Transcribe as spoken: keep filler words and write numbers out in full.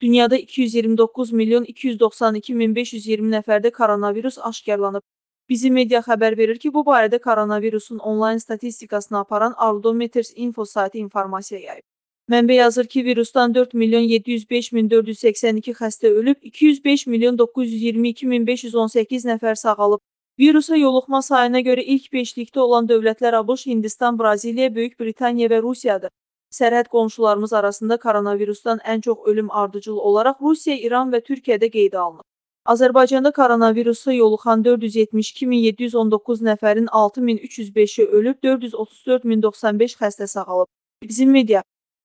Dünyada iki yüz iyirmi doqquz milyon iki yüz doxsan iki min beş yüz iyirmi nəfərdə koronavirus aşkarlanıb. Bizim media xəbər verir ki, bu barədə koronavirusun onlayn statistikasını aparan Ardometers info saytı informasiya yayıb. Mənbə yazır ki, virusdan dörd milyon yeddi yüz beş min dörd yüz səksən iki xəstə ölüb, iki yüz beş milyon doqquz yüz iyirmi iki min beş yüz on səkkiz nəfər sağalıb. Virusa yoluxma sayına görə ilk beşlikdə olan dövlətlər ABŞ, Hindistan, Braziliya, Böyük Britaniya və Rusiyadır. Sərhəd qonşularımız arasında koronavirusdan ən çox ölüm ardıcıl olaraq Rusiya, İran və Türkiyədə qeydə alınıb. Azərbaycanda koronavirusa yoluxan dörd yüz yetmiş iki min yeddi yüz on doqquz nəfərin altı min üç yüz beşi ölüb, dörd yüz otuz dörd min doxsan beş xəstə sağalıb. Bizim media